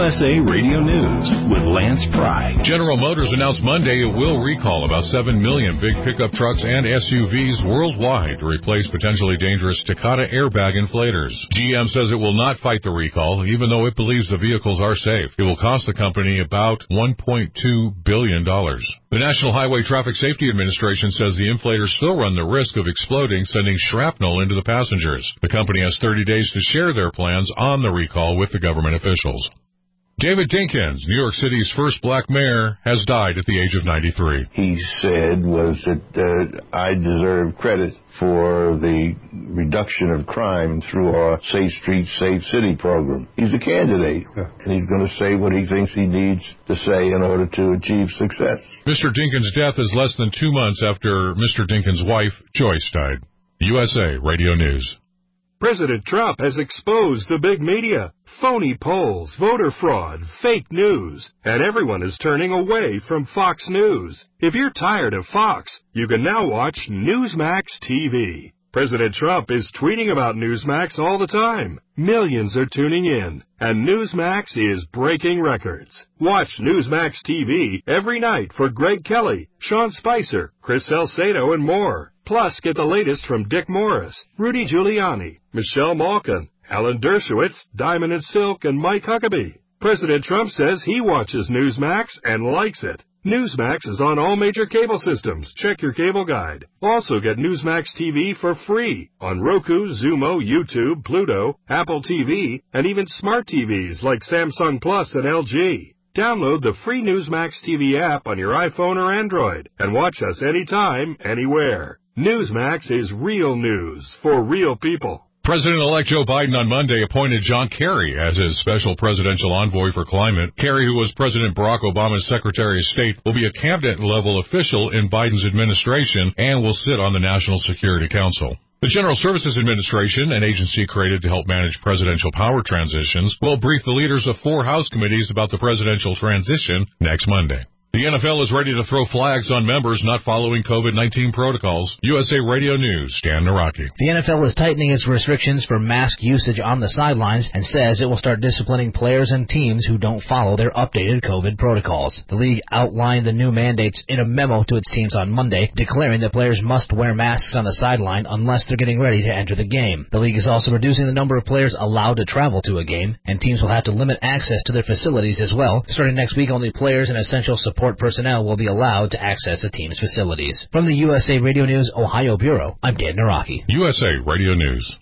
USA Radio News with Lance Pry. General Motors announced Monday it will recall about 7 million big pickup trucks and SUVs worldwide to replace potentially dangerous Takata airbag inflators. GM says it will not fight the recall, even though it believes the vehicles are safe. It will cost the company about $1.2 billion. The National Highway Traffic Safety Administration says the inflators still run the risk of exploding, sending shrapnel into the passengers. The company has 30 days to share their plans on the recall with the government officials. David Dinkins, New York City's first black mayor, has died at the age of 93. He said was that I deserve credit for the reduction of crime through our Safe Streets, Safe City program. He's a candidate, and he's going to say what he thinks he needs to say in order to achieve success. Mr. Dinkins' death is less than 2 months after Mr. Dinkins' wife, Joyce, died. USA Radio News. President Trump has exposed the big media, phony polls, voter fraud, fake news, and everyone is turning away from Fox News. If you're tired of Fox, you can now watch Newsmax TV. President Trump is tweeting about Newsmax all the time. Millions are tuning in, and Newsmax is breaking records. Watch Newsmax TV every night for Greg Kelly, Sean Spicer, Chris Salcedo, and more. Plus, get the latest from Dick Morris, Rudy Giuliani, Michelle Malkin, Alan Dershowitz, Diamond and Silk, and Mike Huckabee. President Trump says he watches Newsmax and likes it. Newsmax is on all major cable systems. Check your cable guide. Also get Newsmax TV for free on Roku, Xumo, YouTube, Pluto, Apple TV, and even smart TVs like Samsung Plus and LG. Download the free Newsmax TV app on your iPhone or Android and watch us anytime, anywhere. Newsmax is real news for real people. President-elect Joe Biden on Monday appointed John Kerry as his special presidential envoy for climate. Kerry, who was President Barack Obama's Secretary of State, will be a cabinet-level official in Biden's administration and will sit on the National Security Council. The General Services Administration, an agency created to help manage presidential power transitions, will brief the leaders of 4 House committees about the presidential transition next Monday. The NFL is ready to throw flags on members not following COVID-19 protocols. USA Radio News, Dan Naraki. The NFL is tightening its restrictions for mask usage on the sidelines and says it will start disciplining players and teams who don't follow their updated COVID protocols. The league outlined the new mandates in a memo to its teams on Monday, declaring that players must wear masks on the sideline unless they're getting ready to enter the game. The league is also reducing the number of players allowed to travel to a game, and teams will have to limit access to their facilities as well. Starting next week, only players and essential support personnel will be allowed to access a team's facilities. From the USA Radio News Ohio Bureau, I'm Dan Naraki. USA Radio News.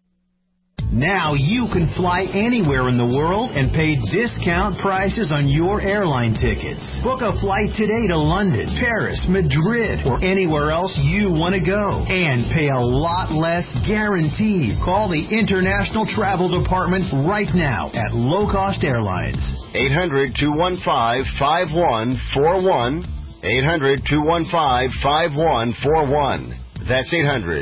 Now you can fly anywhere in the world and pay discount prices on your airline tickets. Book a flight today to London, Paris, Madrid, or anywhere else you want to go. And pay a lot less guaranteed. Call the International Travel Department right now at Low Cost Airlines. 800-215-5141. 800-215-5141. That's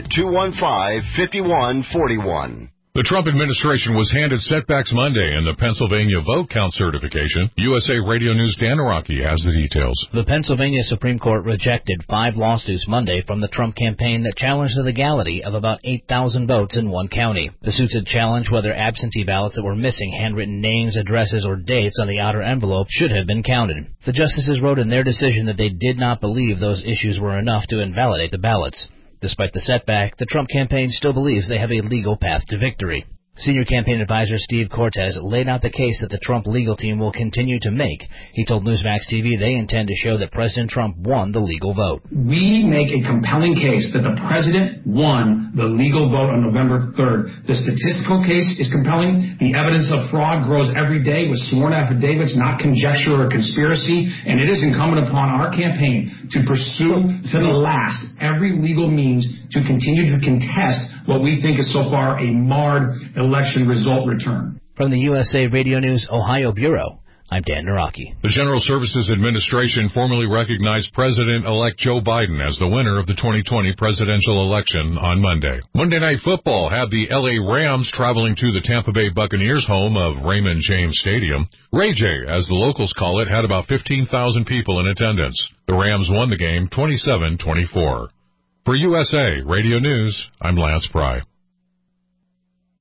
800-215-5141. The Trump administration was handed setbacks Monday in the Pennsylvania vote count certification. USA Radio News' Dan Araki has the details. The Pennsylvania Supreme Court rejected 5 lawsuits Monday from the Trump campaign that challenged the legality of about 8,000 votes in one county. The suits had challenged whether absentee ballots that were missing handwritten names, addresses, or dates on the outer envelope should have been counted. The justices wrote in their decision that they did not believe those issues were enough to invalidate the ballots. Despite the setback, the Trump campaign still believes they have a legal path to victory. Senior campaign advisor Steve Cortez laid out the case that the Trump legal team will continue to make. He told Newsmax TV they intend to show that President Trump won the legal vote. We make a compelling case that the president won the legal vote on November 3rd. The statistical case is compelling. The evidence of fraud grows every day with sworn affidavits, not conjecture or conspiracy. And it is incumbent upon our campaign to pursue to the last every legal means to continue to contest what we think is so far a marred election result return. From the USA Radio News Ohio Bureau, I'm Dan Naraki. The General Services Administration formally recognized President-elect Joe Biden as the winner of the 2020 presidential election on Monday. Monday Night Football had the L.A. Rams traveling to the Tampa Bay Buccaneers home of Raymond James Stadium. Ray J, as the locals call it, had about 15,000 people in attendance. The Rams won the game 27-24. For USA Radio News, I'm Lance Pry.